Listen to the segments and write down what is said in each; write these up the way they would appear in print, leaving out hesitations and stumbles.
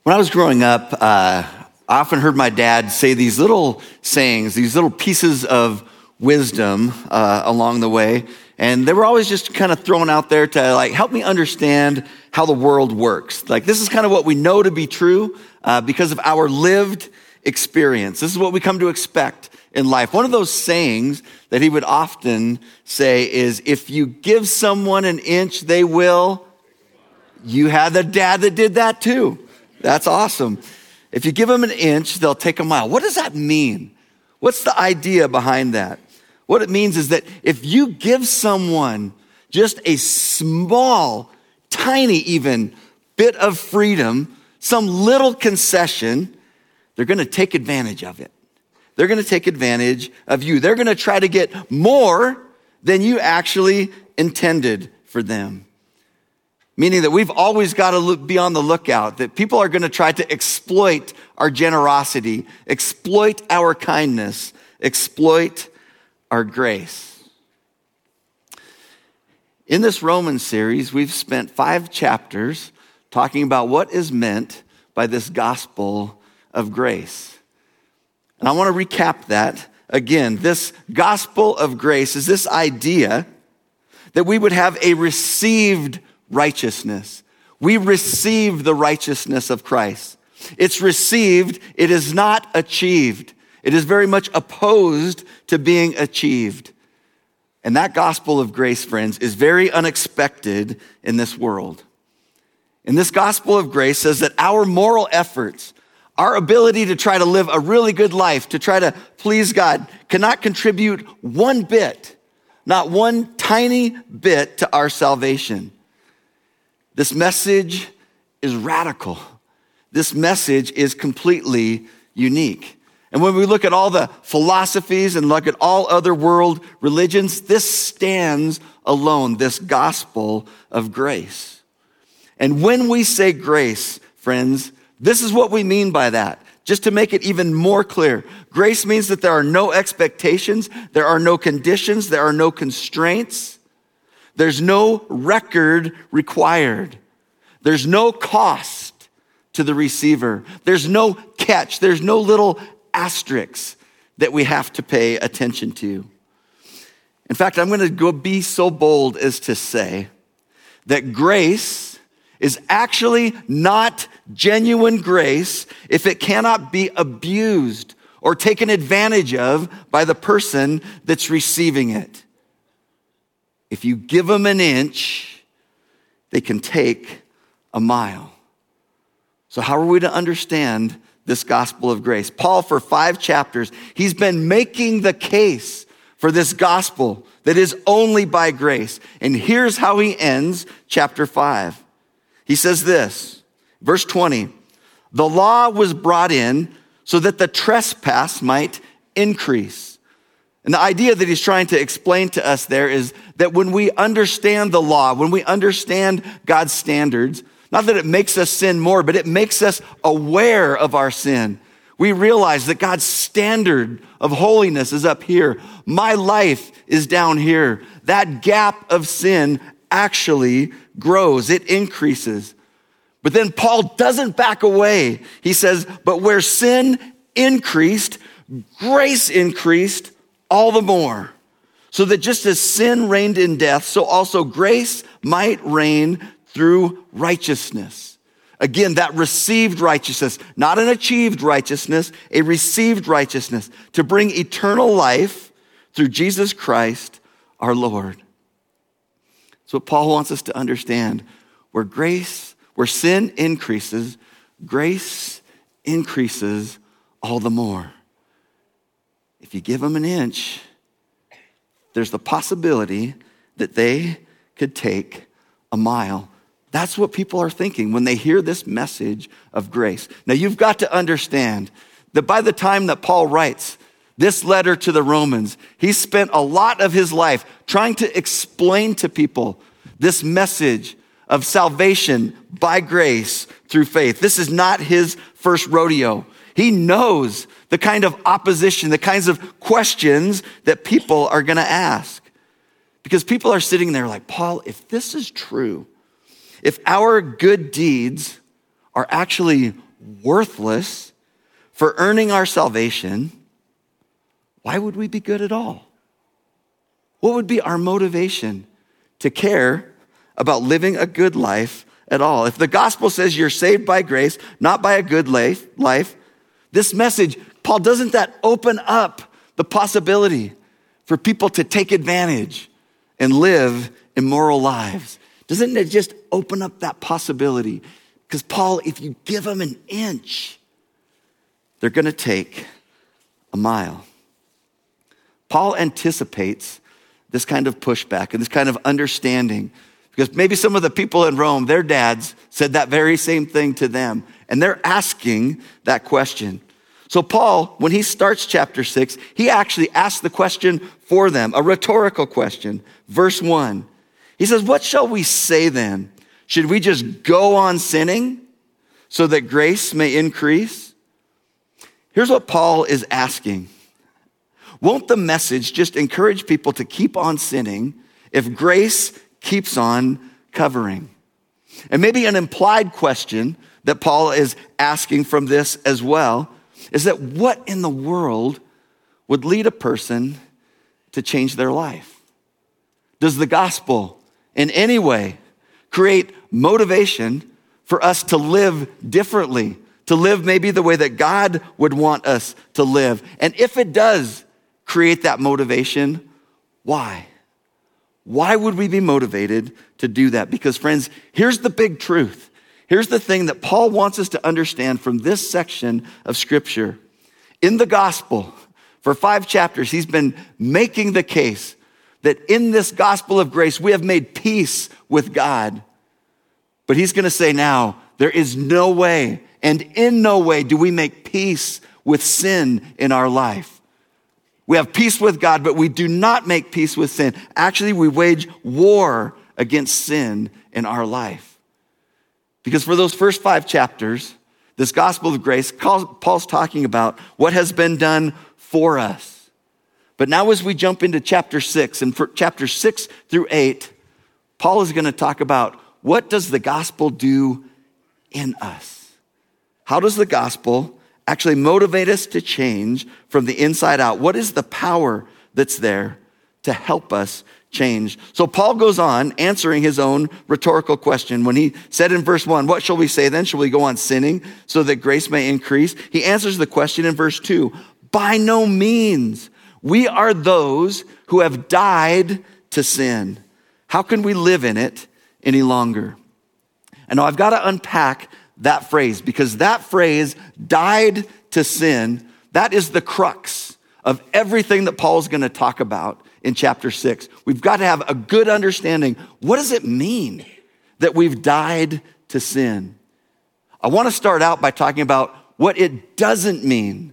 When I was growing up, I often heard my dad say these little sayings, these little pieces of wisdom along the way. And they were always just kind of thrown out there to help me understand how the world works. This is kind of what we know to be true because of our lived experience. This is what we come to expect in life. One of those sayings that he would often say is, if you give someone an inch, they will. You had a dad that did that too. That's awesome. If you give them an inch, they'll take a mile. What does that mean? What's the idea behind that? What it means is that if you give someone just a small, tiny even bit of freedom, some little concession, they're going to take advantage of it. They're going to take advantage of you. They're going to try to get more than you actually intended for them. Meaning that we've always got to be on the lookout, that people are going to try to exploit our generosity, exploit our kindness, exploit our grace. In this Romans series, we've spent 5 chapters talking about what is meant by this gospel of grace. And I want to recap that again. This gospel of grace is this idea that we would have a received righteousness. We receive the righteousness of Christ. It's received, it is not achieved. It is very much opposed to being achieved. And that gospel of grace, friends, is very unexpected in this world. And this gospel of grace says that our moral efforts, our ability to try to live a really good life, to try to please God, cannot contribute one bit, not one tiny bit to our salvation. This message is radical. This message is completely unique. And when we look at all the philosophies and look at all other world religions, this stands alone, this gospel of grace. And when we say grace, friends, this is what we mean by that. Just to make it even more clear, grace means that there are no expectations, there are no conditions, there are no constraints. There's no record required. There's no cost to the receiver. There's no catch. There's no little asterisks that we have to pay attention to. In fact, I'm going to go be so bold as to say that grace is actually not genuine grace if it cannot be abused or taken advantage of by the person that's receiving it. If you give them an inch, they can take a mile. So how are we to understand this gospel of grace? Paul, for 5 chapters, he's been making the case for this gospel that is only by grace. And here's how he ends chapter 5. He says this, verse 20, the law was brought in so that the trespass might increase. And the idea that he's trying to explain to us there is that when we understand the law, when we understand God's standards, not that it makes us sin more, but it makes us aware of our sin. We realize that God's standard of holiness is up here. My life is down here. That gap of sin actually grows. It increases. But then Paul doesn't back away. He says, but where sin increased, grace increased all the more. So that just as sin reigned in death, so also grace might reign through righteousness. Again, that received righteousness, not an achieved righteousness, a received righteousness to bring eternal life through Jesus Christ, our Lord. That's what Paul wants us to understand. Where sin increases, grace increases all the more. If you give them an inch, there's the possibility that they could take a mile. That's what people are thinking when they hear this message of grace. Now, you've got to understand that by the time that Paul writes this letter to the Romans, he spent a lot of his life trying to explain to people this message of salvation by grace through faith. This is not his first rodeo. He knows the kind of opposition, the kinds of questions that people are going to ask. Because people are sitting there like, Paul, if this is true, if our good deeds are actually worthless for earning our salvation, why would we be good at all? What would be our motivation to care about living a good life at all? If the gospel says you're saved by grace, not by a good life, this message, Paul, doesn't that open up the possibility for people to take advantage and live immoral lives? Doesn't it just open up that possibility? Because Paul, if you give them an inch, they're going to take a mile. Paul anticipates this kind of pushback and this kind of understanding, because maybe some of the people in Rome, their dads said that very same thing to them, and they're asking that question. So Paul, when he starts chapter 6, he actually asks the question for them, a rhetorical question. Verse 1, he says, "What shall we say then? Should we just go on sinning so that grace may increase?" Here's what Paul is asking. Won't the message just encourage people to keep on sinning if grace keeps on covering? And maybe an implied question that Paul is asking from this as well is that what in the world would lead a person to change their life? Does the gospel in any way create motivation for us to live differently, to live maybe the way that God would want us to live? And if it does create that motivation, why? Why would we be motivated to do that? Because friends, here's the big truth. Here's the thing that Paul wants us to understand from this section of Scripture. In the gospel, for 5 chapters, he's been making the case that in this gospel of grace, we have made peace with God. But he's going to say now, there is no way, and in no way do we make peace with sin in our life. We have peace with God, but we do not make peace with sin. Actually, we wage war against sin in our life. Because for those first 5 chapters, this gospel of grace, Paul's talking about what has been done for us. But now as we jump into chapter 6, and for chapter 6 through 8, Paul is going to talk about what does the gospel do in us? How does the gospel actually motivate us to change from the inside out? What is the power that's there to help us change? So Paul goes on answering his own rhetorical question. When he said in verse 1, "What shall we say then? Shall we go on sinning so that grace may increase?" He answers the question in verse 2, "By no means. We are those who have died to sin. How can we live in it any longer?" And now I've got to unpack that phrase, because that phrase, died to sin, that is the crux of everything that Paul's going to talk about in chapter 6. We've got to have a good understanding. What does it mean that we've died to sin? I want to start out by talking about what it doesn't mean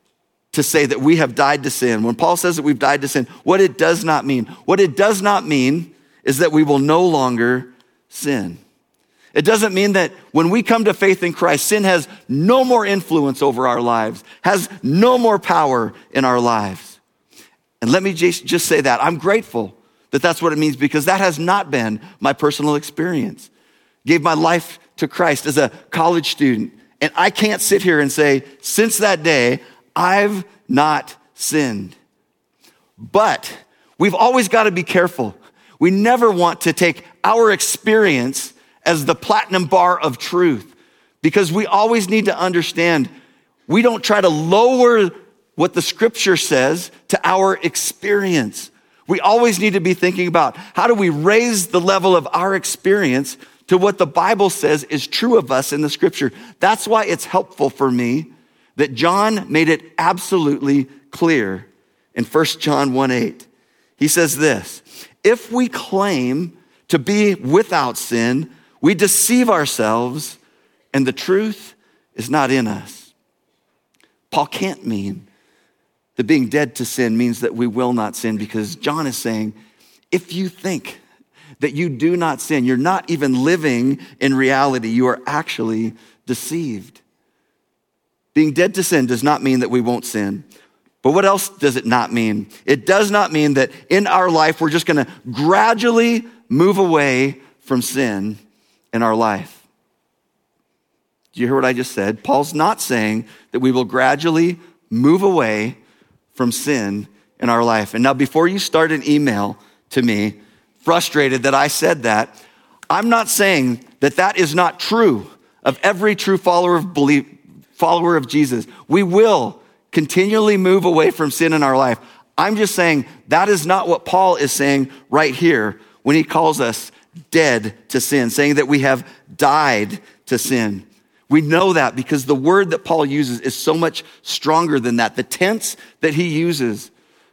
to say that we have died to sin. When Paul says that we've died to sin, what it does not mean. What it does not mean is that we will no longer sin. It doesn't mean that when we come to faith in Christ, sin has no more influence over our lives, has no more power in our lives. And let me just say that. I'm grateful that that's what it means, because that has not been my personal experience. Gave my life to Christ as a college student, and I can't sit here and say, since that day, I've not sinned. But we've always got to be careful. We never want to take our experience as the platinum bar of truth, because we always need to understand we don't try to lower what the scripture says to our experience. We always need to be thinking about how do we raise the level of our experience to what the Bible says is true of us in the scripture. That's why it's helpful for me that John made it absolutely clear in 1 John 1:8. He says this, "If we claim to be without sin, we deceive ourselves, and the truth is not in us." Paul can't mean that being dead to sin means that we will not sin, because John is saying, if you think that you do not sin, you're not even living in reality. You are actually deceived. Being dead to sin does not mean that we won't sin. But what else does it not mean? It does not mean that in our life we're just going to gradually move away from sin in our life. Do you hear what I just said? Paul's not saying that we will gradually move away from sin in our life. And now before you start an email to me, frustrated that I said that, I'm not saying that that is not true of every true follower of Jesus. We will continually move away from sin in our life. I'm just saying that is not what Paul is saying right here when he calls us dead to sin, saying that we have died to sin. We know that because the word that Paul uses is so much stronger than that. The tense that he uses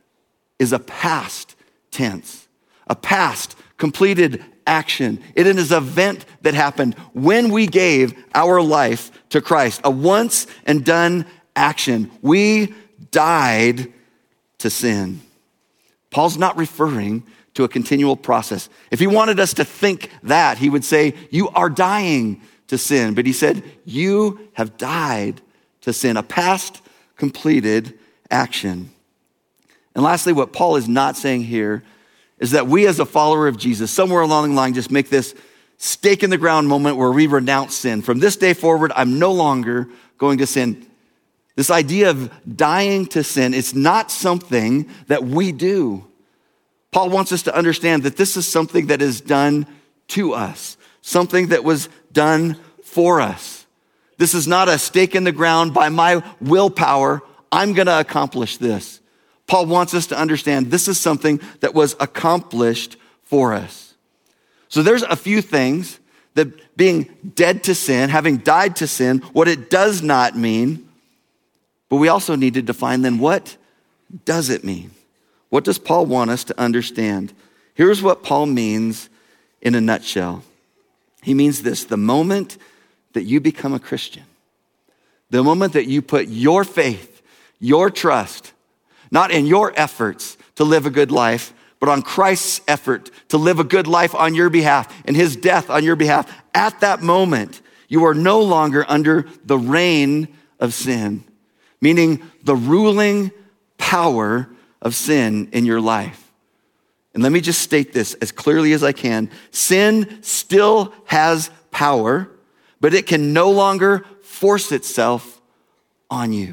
is a past tense, a past completed action. It is an event that happened when we gave our life to Christ, a once and done action. We died to sin. Paul's not referring to a continual process. If he wanted us to think that, he would say, you are dying to sin. But he said, you have died to sin, a past completed action. And lastly, what Paul is not saying here is that we as a follower of Jesus, somewhere along the line, just make this stake in the ground moment where we renounce sin. From this day forward, I'm no longer going to sin. This idea of dying to sin, it's not something that we do. Paul wants us to understand that this is something that is done to us, something that was done for us. This is not a stake in the ground by my willpower. I'm going to accomplish this. Paul wants us to understand this is something that was accomplished for us. So there's a few things that being dead to sin, having died to sin, what it does not mean, but we also need to define then what does it mean? What does Paul want us to understand? Here's what Paul means in a nutshell. He means this: the moment that you become a Christian, the moment that you put your faith, your trust, not in your efforts to live a good life, but on Christ's effort to live a good life on your behalf and his death on your behalf, at that moment, you are no longer under the reign of sin, meaning the ruling power of sin in your life. And let me just state this as clearly as I can. Sin still has power, but it can no longer force itself on you.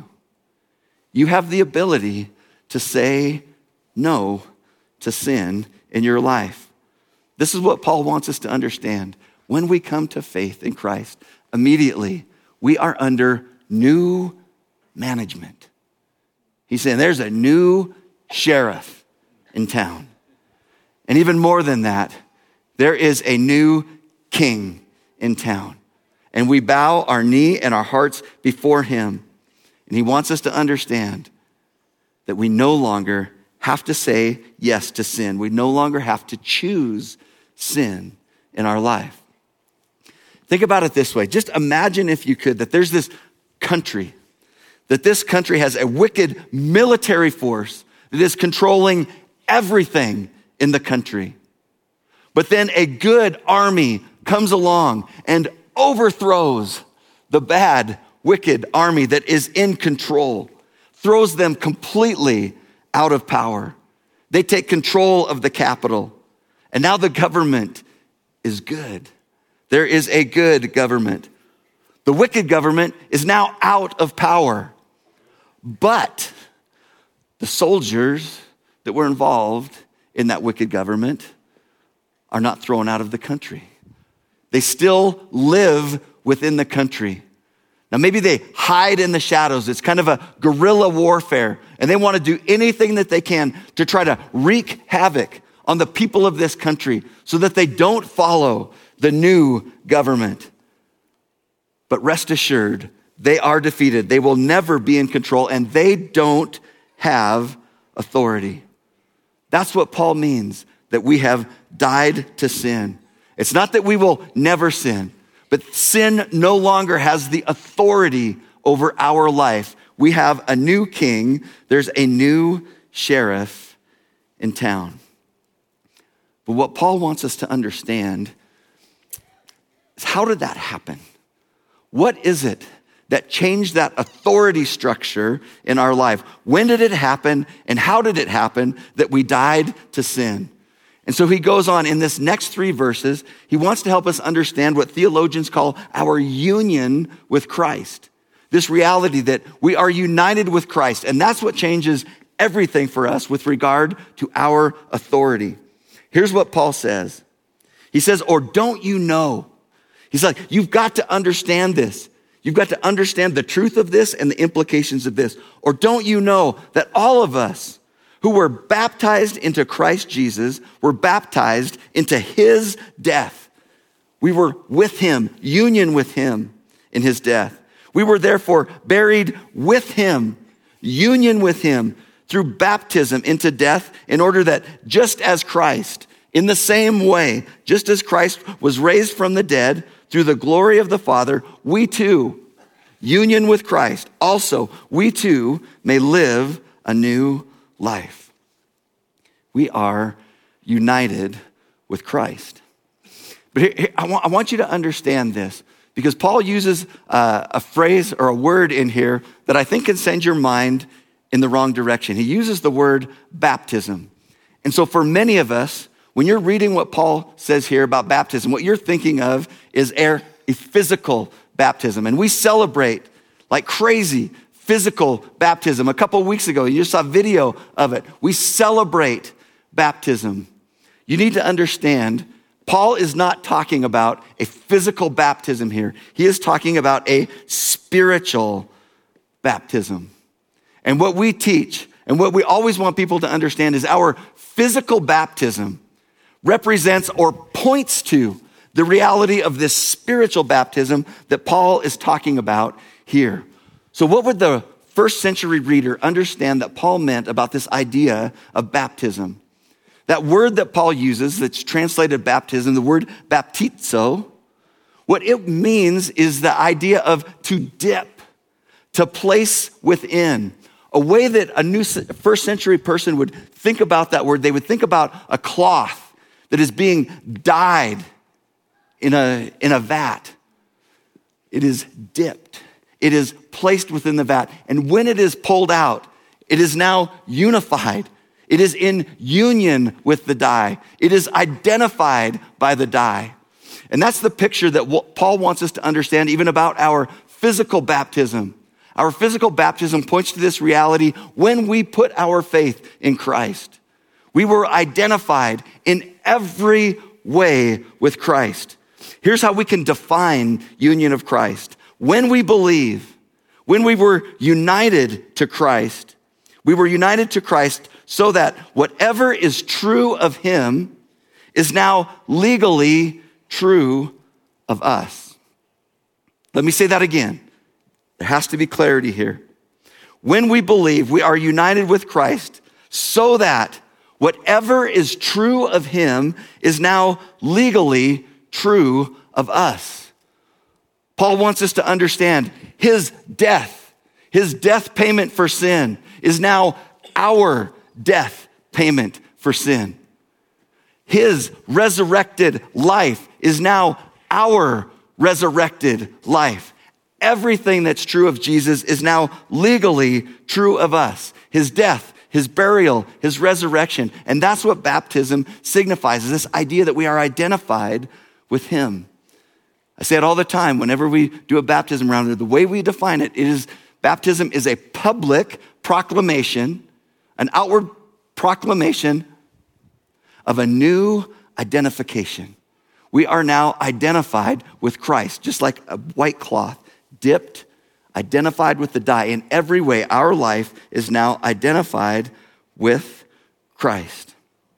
You have the ability to say no to sin in your life. This is what Paul wants us to understand. When we come to faith in Christ, immediately we are under new management. He's saying there's a new sheriff in town. And even more than that, there is a new king in town. And we bow our knee and our hearts before him. And he wants us to understand that we no longer have to say yes to sin. We no longer have to choose sin in our life. Think about it this way. Just imagine, if you could, that there's this country, that this country has a wicked military force that is controlling everything in the country. But then a good army comes along and overthrows the bad, wicked army that is in control, throws them completely out of power. They take control of the capital. And now the government is good. There is a good government. The wicked government is now out of power. But the soldiers that were involved in that wicked government are not thrown out of the country. They still live within the country. Now, maybe they hide in the shadows. It's kind of a guerrilla warfare, and they want to do anything that they can to try to wreak havoc on the people of this country so that they don't follow the new government. But rest assured, they are defeated. They will never be in control, and they don't have authority. That's what Paul means, that we have died to sin. It's not that we will never sin, but sin no longer has the authority over our life. We have a new king. There's a new sheriff in town. But what Paul wants us to understand is, how did that happen? What is it that changed that authority structure in our life? When did it happen, and how did it happen that we died to sin? And so he goes on in this next 3 verses, he wants to help us understand what theologians call our union with Christ. This reality that we are united with Christ, and that's what changes everything for us with regard to our authority. Here's what Paul says. He says, or don't you know? He's like, you've got to understand this. You've got to understand the truth of this and the implications of this. Or don't you know that all of us who were baptized into Christ Jesus were baptized into his death? We were with him, union with him in his death. We were therefore buried with him, union with him through baptism into death, in order that just as Christ, in the same way, just as Christ was raised from the dead through the glory of the Father, we too, union with Christ, also we too may live a new life. We are united with Christ. But here, I want you to understand this, because Paul uses a phrase or a word in here that I think can send your mind in the wrong direction. He uses the word baptism. And so for many of us, when you're reading what Paul says here about baptism, what you're thinking of is a physical baptism. And we celebrate like crazy physical baptism. A couple of weeks ago, you just saw video of it. We celebrate baptism. You need to understand, Paul is not talking about a physical baptism here. He is talking about a spiritual baptism. And what we teach and what we always want people to understand is our physical baptism represents or points to the reality of this spiritual baptism that Paul is talking about here. So what would the first century reader understand that Paul meant about this idea of baptism? That word that Paul uses that's translated baptism, the word baptizo, what it means is the idea of to dip, to place within. A way that a new first century person would think about that word, they would think about a cloth that is being dyed in a vat. It is dipped. It is placed within the vat. And when it is pulled out, it is now unified. It is in union with the dye. It is identified by the dye. And that's the picture that Paul wants us to understand even about our physical baptism. Our physical baptism points to this reality when we put our faith in Christ. We were identified in every way with Christ. Here's how we can define union of Christ. When we believe, when we were united to Christ, we were united to Christ so that whatever is true of him is now legally true of us. Let me say that again. There has to be clarity here. When we believe, we are united with Christ so that whatever is true of him is now legally true of us. Paul wants us to understand his death payment for sin is now our death payment for sin. His resurrected life is now our resurrected life. Everything that's true of Jesus is now legally true of us. His death, his burial, his resurrection. And that's what baptism signifies, is this idea that we are identified with him. I say it all the time whenever we do a baptism around here. The way we define it is baptism is a public proclamation, an outward proclamation of a new identification. We are now identified with Christ, just like a white cloth, dipped, identified with the dye. In every way, our life is now identified with Christ.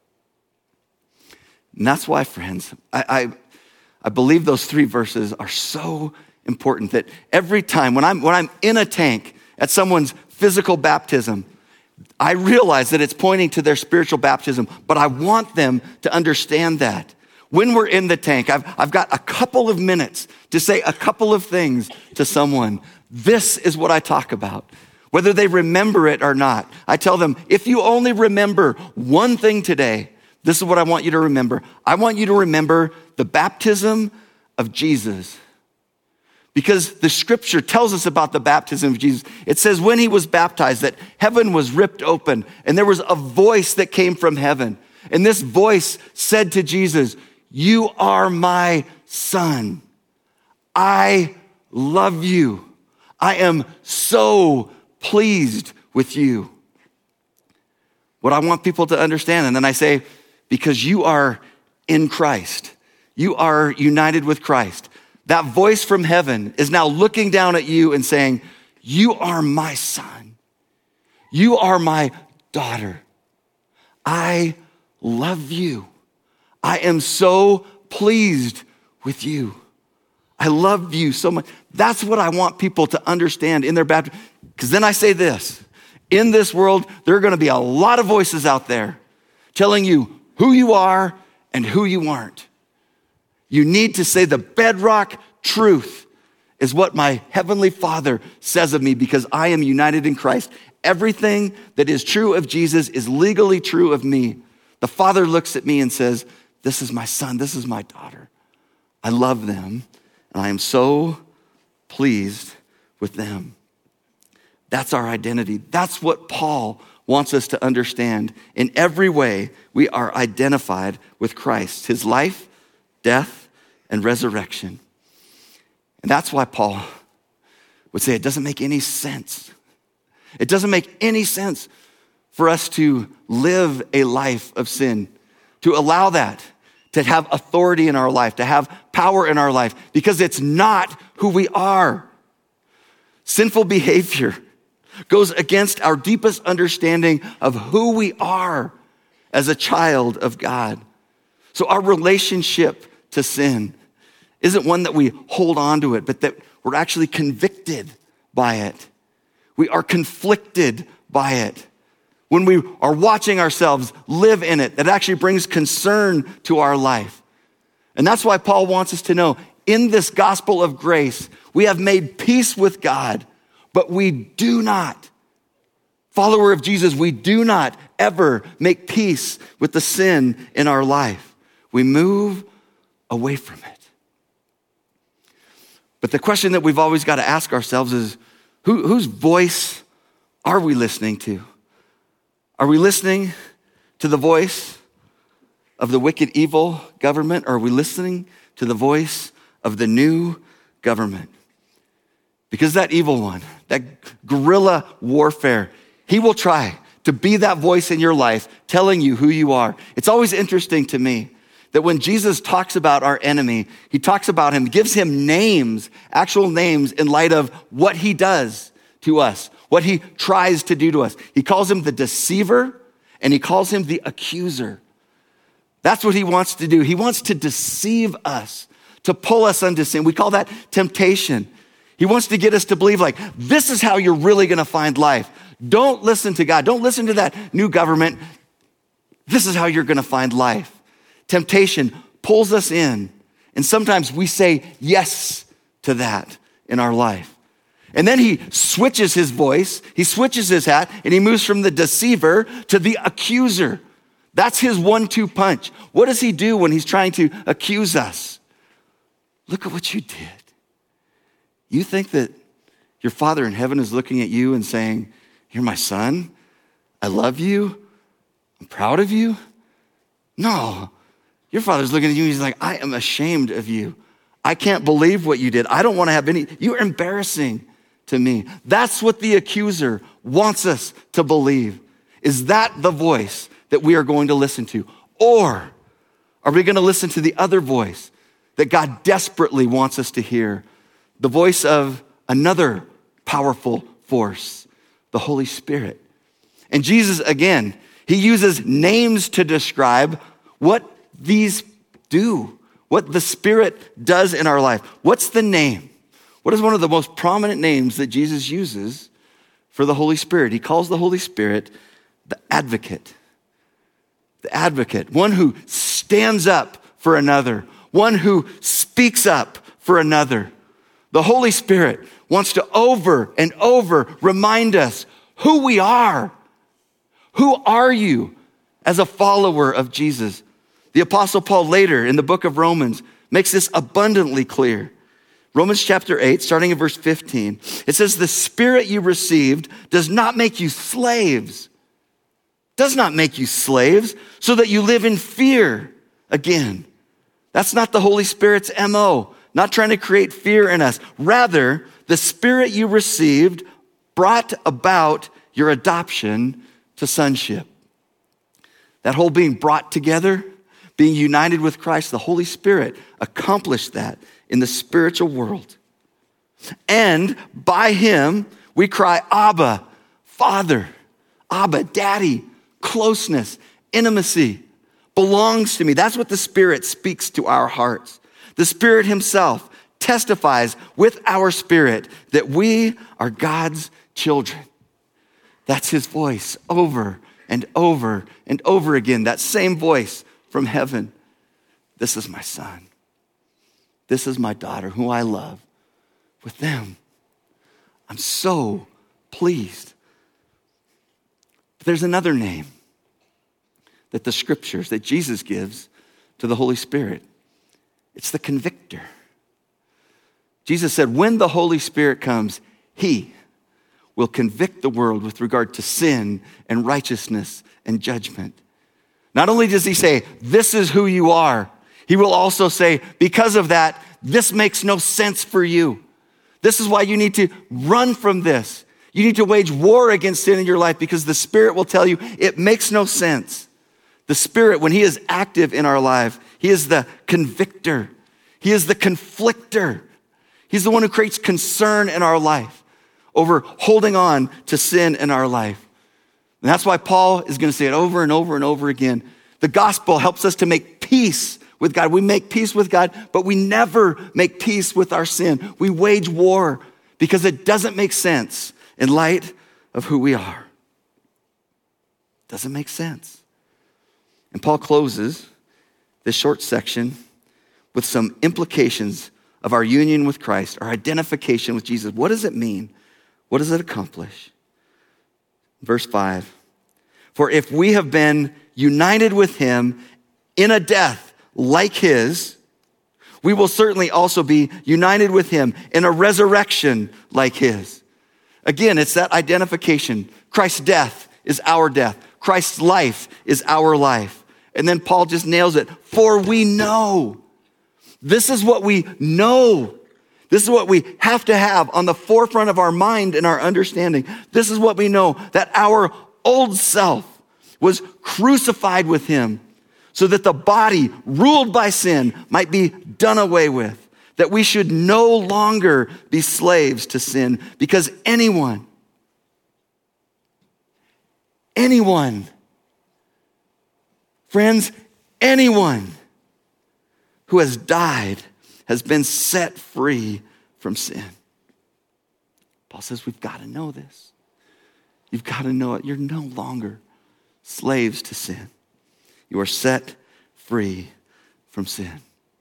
And that's why, friends, I believe those 3 verses are so important that every time when I'm in a tank at someone's physical baptism, I realize that it's pointing to their spiritual baptism, but I want them to understand that. When we're in the tank, I've got a couple of minutes to say a couple of things to someone. This is what I talk about. Whether they remember it or not, I tell them, if you only remember one thing today, this is what I want you to remember. I want you to remember the baptism of Jesus. Because the scripture tells us about the baptism of Jesus. It says when he was baptized that heaven was ripped open and there was a voice that came from heaven. And this voice said to Jesus, "You are my son. I love you. I am so pleased with you." What I want people to understand, and then I say, because you are in Christ, you are united with Christ. That voice from heaven is now looking down at you and saying, "You are my son. You are my daughter. I love you. I am so pleased with you. I love you so much." That's what I want people to understand in their baptism. Because then I say this, in this world, there are going to be a lot of voices out there telling you who you are and who you aren't. You need to say the bedrock truth is what my heavenly Father says of me because I am united in Christ. Everything that is true of Jesus is legally true of me. The Father looks at me and says, "This is my son, this is my daughter. I love them, and I am so pleased with them." That's our identity. That's what Paul wants us to understand. In every way, we are identified with Christ, his life, death, and resurrection. And that's why Paul would say it doesn't make any sense. It doesn't make any sense for us to live a life of sin, to allow that to have authority in our life, to have power in our life, because it's not who we are. Sinful behavior goes against our deepest understanding of who we are as a child of God. So our relationship to sin isn't one that we hold on to it, but that we're actually convicted by it. We are conflicted by it. When we are watching ourselves live in it, that actually brings concern to our life. And that's why Paul wants us to know, in this gospel of grace, we have made peace with God, but we do not, follower of Jesus, we do not ever make peace with the sin in our life. We move away from it. But the question that we've always got to ask ourselves is, whose voice are we listening to? Are we listening to the voice of the wicked, evil government, or are we listening to the voice of the new government? Because that evil one, that guerrilla warfare, he will try to be that voice in your life telling you who you are. It's always interesting to me that when Jesus talks about our enemy, he talks about him, gives him names, actual names in light of what he does to us, what he tries to do to us. He calls him the deceiver and he calls him the accuser. That's what he wants to do. He wants to deceive us, to pull us unto sin. We call that temptation. He wants to get us to believe like, this is how you're really going to find life. Don't listen to God. Don't listen to that new government. This is how you're going to find life. Temptation pulls us in, and sometimes we say yes to that in our life. And then he switches his voice, he switches his hat, and he moves from the deceiver to the accuser. That's his 1-2 punch. What does he do when he's trying to accuse us? Look at what you did. You think that your Father in heaven is looking at you and saying, "You're my son. I love you. I'm proud of you"? No. Your Father's looking at you and he's like, "I am ashamed of you. I can't believe what you did. I don't want to have you're embarrassing to me." That's what the accuser wants us to believe. Is that the voice that we are going to listen to? Or are we going to listen to the other voice that God desperately wants us to hear? The voice of another powerful force, the Holy Spirit. And Jesus, again, he uses names to describe what these do, what the Spirit does in our life. What's the name? What is one of the most prominent names that Jesus uses for the Holy Spirit? He calls the Holy Spirit the advocate. The advocate, one who stands up for another, one who speaks up for another. The Holy Spirit wants to over and over remind us who we are. Who are you as a follower of Jesus? The Apostle Paul later in the book of Romans makes this abundantly clear. Romans chapter 8, starting in verse 15, it says, "The Spirit you received does not make you slaves does not make you slaves so that you live in fear again. That's not the Holy Spirit's MO, not trying to create fear in us. Rather, the Spirit you received brought about your adoption to sonship. That whole being brought together, being united with Christ, the Holy Spirit accomplished that in the spiritual world. And by him, we cry, Abba, Father. Abba, Daddy, closeness, intimacy belongs to me. That's what the Spirit speaks to our hearts. The Spirit himself testifies with our spirit that we are God's children. That's his voice over and over and over again. That same voice from heaven. This is my son. This is my daughter who I love. With them, I'm so pleased. But there's another name that the scriptures, that Jesus gives to the Holy Spirit. It's the convictor. Jesus said, when the Holy Spirit comes, he will convict the world with regard to sin and righteousness and judgment. Not only does he say, this is who you are, he will also say, because of that, this makes no sense for you. This is why you need to run from this. You need to wage war against sin in your life because the Spirit will tell you it makes no sense. The Spirit, when he is active in our life, he is the convictor. He is the conflictor. He's the one who creates concern in our life over holding on to sin in our life. And that's why Paul is going to say it over and over and over again. The gospel helps us to make peace with God. We make peace with God, but we never make peace with our sin. We wage war because it doesn't make sense in light of who we are. Doesn't make sense. And Paul closes this short section with some implications of our union with Christ, our identification with Jesus. What does it mean? What does it accomplish? Verse 5, for if we have been united with him in a death like his, we will certainly also be united with him in a resurrection like his. Again, it's that identification. Christ's death is our death. Christ's life is our life. And then Paul just nails it. For we know. This is what we know. This is what we have to have on the forefront of our mind and our understanding. This is what we know, that our old self was crucified with him so that the body ruled by sin might be done away with, that we should no longer be slaves to sin, because anyone friends, anyone who has died has been set free from sin. Paul says we've got to know this. You've got to know it. You're no longer slaves to sin. You are set free from sin.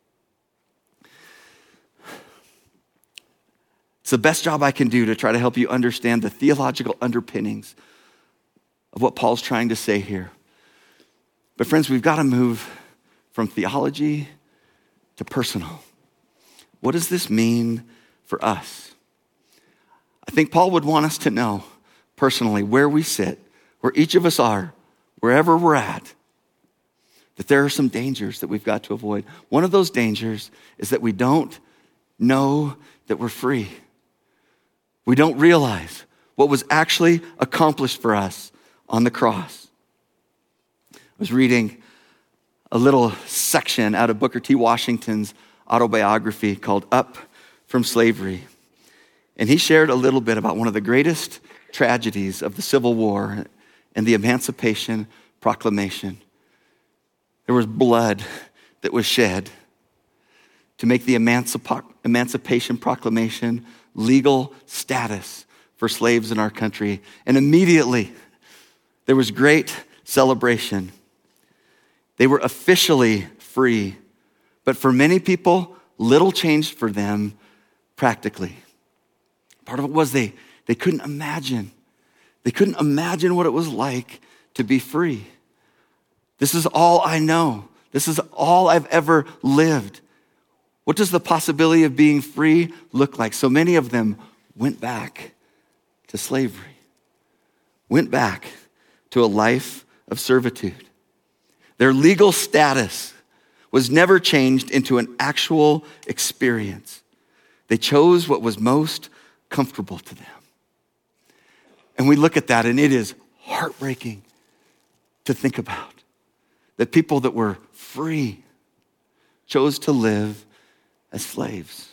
It's the best job I can do to try to help you understand the theological underpinnings of what Paul's trying to say here. But friends, we've got to move from theology to personal. What does this mean for us? I think Paul would want us to know personally where we sit, where each of us are, wherever we're at, that there are some dangers that we've got to avoid. One of those dangers is that we don't know that we're free. We don't realize what was actually accomplished for us on the cross. I was reading a little section out of Booker T. Washington's autobiography called Up from Slavery. And he shared a little bit about one of the greatest tragedies of the Civil War and the Emancipation Proclamation. There was blood that was shed to make the Emancipation Proclamation legal status for slaves in our country. And immediately, there was great celebration. They were officially free. But for many people, little changed for them practically. Part of it was they couldn't imagine. They couldn't imagine what it was like to be free. This is all I know. This is all I've ever lived. What does the possibility of being free look like? So many of them went back to slavery, went back to a life of servitude. Their legal status was never changed into an actual experience. They chose what was most comfortable to them. And we look at that, and it is heartbreaking to think about that people that were free chose to live as slaves.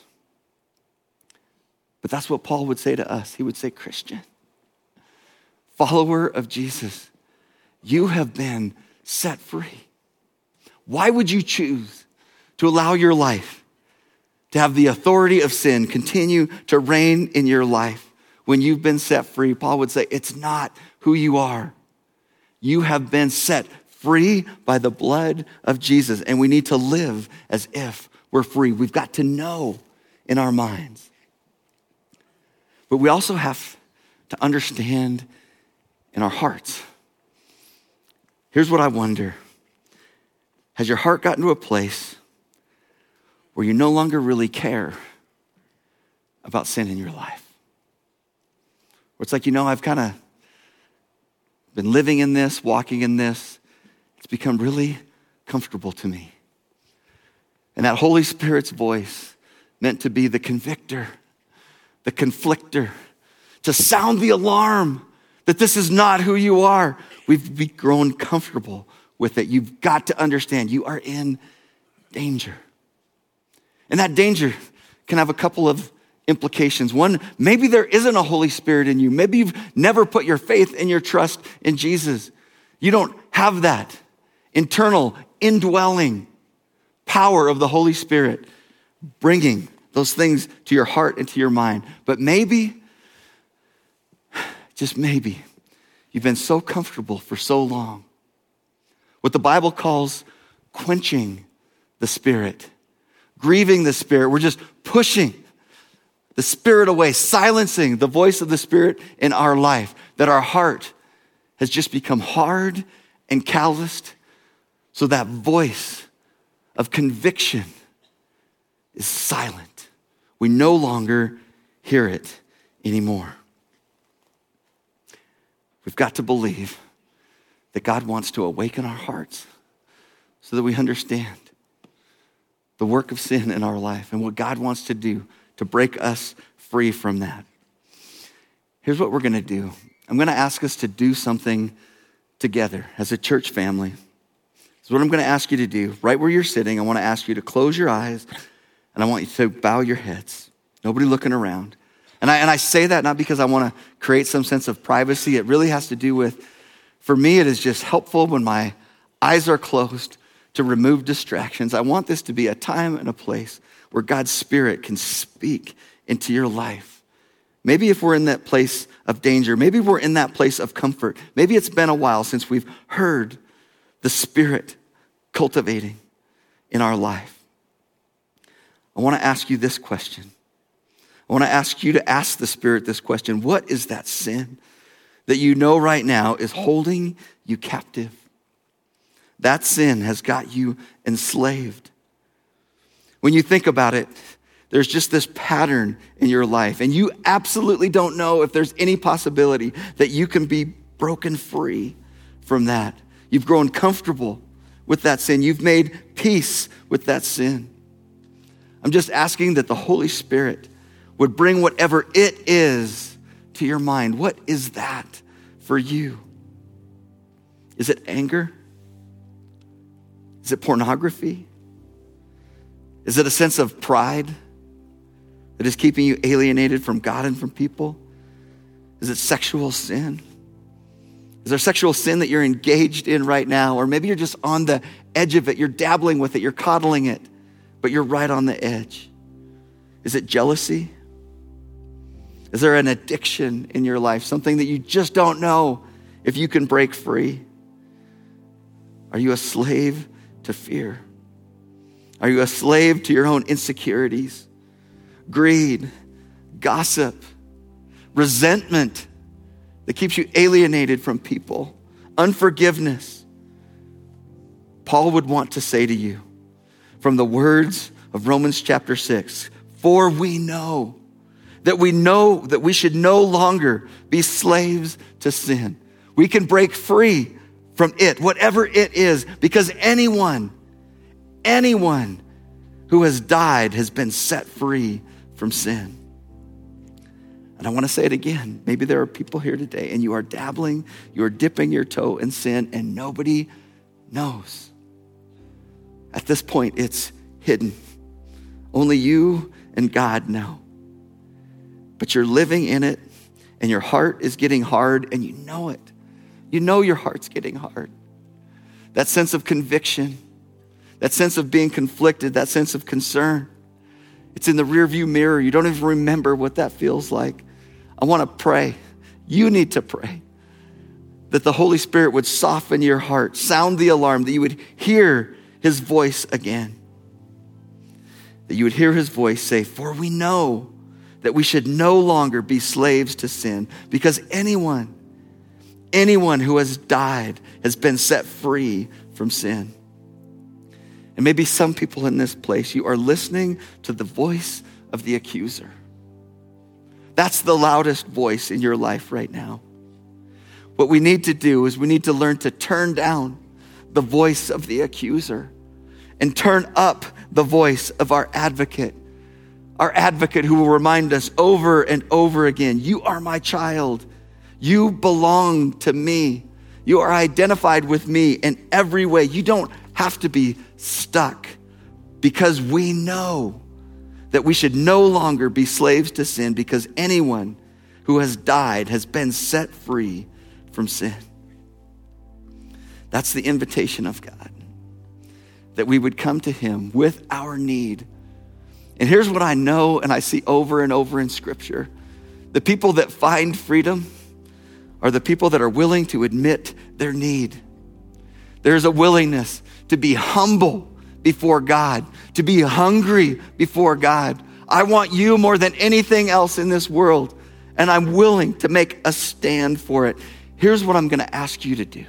But that's what Paul would say to us. He would say, Christian, follower of Jesus, you have been set free. Why would you choose to allow your life to have the authority of sin continue to reign in your life when you've been set free? Paul would say, it's not who you are. You have been set free by the blood of Jesus, and we need to live as if we're free. We've got to know in our minds. But we also have to understand in our hearts. Here's what I wonder. Has your heart gotten to a place where you no longer really care about sin in your life? Where it's like, I've kind of been living in this, walking in this. It's become really comfortable to me. And that Holy Spirit's voice meant to be the convictor, the conflictor, to sound the alarm that this is not who you are. We've grown comfortable with it. You've got to understand you are in danger. And that danger can have a couple of implications. One, maybe there isn't a Holy Spirit in you. Maybe you've never put your faith and your trust in Jesus. You don't have that internal, indwelling power of the Holy Spirit bringing those things to your heart and to your mind. But maybe, just maybe, you've been so comfortable for so long. What the Bible calls quenching the Spirit, grieving the Spirit. We're just pushing the Spirit away, silencing the voice of the Spirit in our life, that our heart has just become hard and calloused, so that voice of conviction is silent. We no longer hear it anymore. We've got to believe that God wants to awaken our hearts so that we understand the work of sin in our life and what God wants to do to break us free from that. Here's what we're going to do. I'm going to ask us to do something together as a church family. This is what I'm going to ask you to do. Right where you're sitting, I want to ask you to close your eyes, and I want you to bow your heads. Nobody looking around. And I say that not because I want to create some sense of privacy. It really has to do with, for me, it is just helpful when my eyes are closed to remove distractions. I want this to be a time and a place where God's Spirit can speak into your life. Maybe if we're in that place of danger, maybe we're in that place of comfort. Maybe it's been a while since we've heard the Spirit cultivating in our life. I want to ask you this question. I want to ask you to ask the Spirit this question. What is that sin that you know right now is holding you captive? That sin has got you enslaved. When you think about it, there's just this pattern in your life, and you absolutely don't know if there's any possibility that you can be broken free from that. You've grown comfortable with that sin. You've made peace with that sin. I'm just asking that the Holy Spirit would bring whatever it is to your mind. What is that for you? Is it anger? Is it pornography? Is it a sense of pride that is keeping you alienated from God and from people? Is it sexual sin? Is there sexual sin that you're engaged in right now? Or maybe you're just on the edge of it. You're dabbling with it. You're coddling it. But you're right on the edge. Is it jealousy? Is there an addiction in your life? Something that you just don't know if you can break free? Are you a slave to fear? Are you a slave to your own insecurities? Greed, gossip, resentment that keeps you alienated from people, unforgiveness. Paul would want to say to you from the words of Romans chapter 6, for we know that we should no longer be slaves to sin. We can break free from it, whatever it is, because anyone who has died has been set free from sin. And I want to say it again. Maybe there are people here today and you are dabbling, you are dipping your toe in sin and nobody knows. At this point, it's hidden. Only you and God know. But you're living in it and your heart is getting hard and you know it. You know your heart's getting hard. That sense of conviction, that sense of being conflicted, that sense of concern. It's in the rearview mirror. You don't even remember what that feels like. I want to pray. You need to pray that the Holy Spirit would soften your heart, sound the alarm, that you would hear his voice again. That you would hear his voice say, "For we know that we should no longer be slaves to sin, because anyone who has died has been set free from sin." And maybe some people in this place, you are listening to the voice of the accuser. That's the loudest voice in your life right now. What we need to do is we need to learn to turn down the voice of the accuser and turn up the voice of our advocate who will remind us over and over again, "You are my child. You belong to me. You are identified with me in every way. You don't have to be stuck," because we know that we should no longer be slaves to sin, because anyone who has died has been set free from sin. That's the invitation of God, that we would come to him with our need. And here's what I know and I see over and over in Scripture. The people that find freedom are the people that are willing to admit their need. There's a willingness to be humble before God, to be hungry before God. I want you more than anything else in this world, and I'm willing to make a stand for it. Here's what I'm going to ask you to do.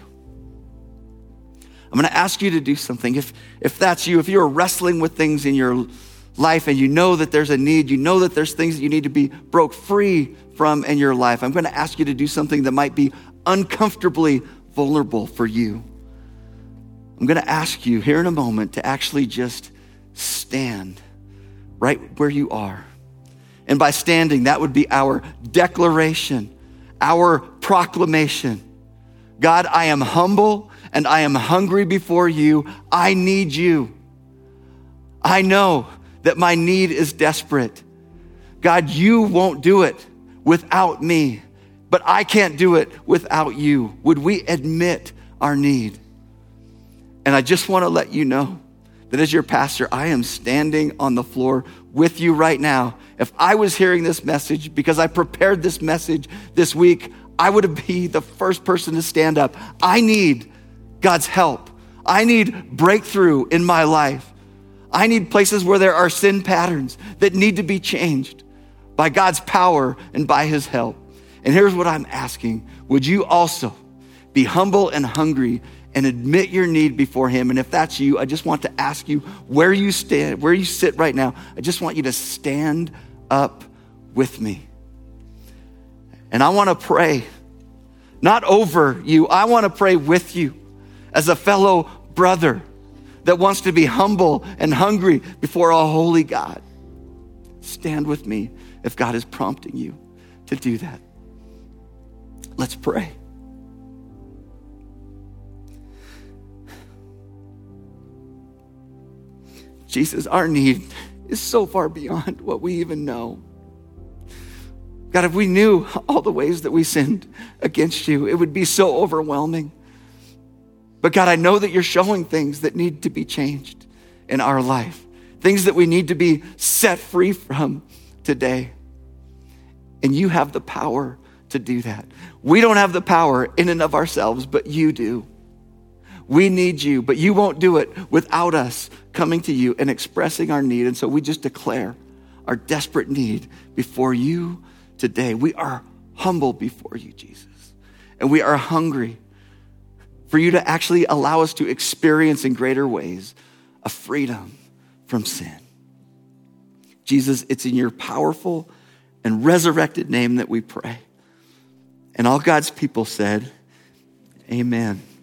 I'm going to ask you to do something. If that's you, if you're wrestling with things in your life and you know that there's a need, you know that there's things that you need to be broke free from in your life, I'm going to ask you to do something that might be uncomfortably vulnerable for you. I'm going to ask you here in a moment to actually just stand right where you are. And by standing, that would be our declaration, our proclamation. God, I am humble and I am hungry before you. I need you. I know that my need is desperate. God, you won't do it without me, but I can't do it without you. Would we admit our need? And I just want to let you know that as your pastor, I am standing on the floor with you right now. If I was hearing this message because I prepared this message this week, I would be the first person to stand up. I need God's help. I need breakthrough in my life. I need places where there are sin patterns that need to be changed by God's power and by his help. And here's what I'm asking. Would you also be humble and hungry and admit your need before him? And if that's you, I just want to ask you where you stand, where you sit right now. I just want you to stand up with me. And I want to pray, not over you. I want to pray with you as a fellow brother that wants to be humble and hungry before a holy God. Stand with me if God is prompting you to do that. Let's pray. Jesus, our need is so far beyond what we even know. God, if we knew all the ways that we sinned against you, it would be so overwhelming. But God, I know that you're showing things that need to be changed in our life, things that we need to be set free from today. And you have the power to do that. We don't have the power in and of ourselves, but you do. We need you, but you won't do it without us coming to you and expressing our need. And so we just declare our desperate need before you today. We are humble before you, Jesus. And we are hungry for you to actually allow us to experience in greater ways a freedom from sin. Jesus, it's in your powerful and resurrected name that we pray. And all God's people said, amen.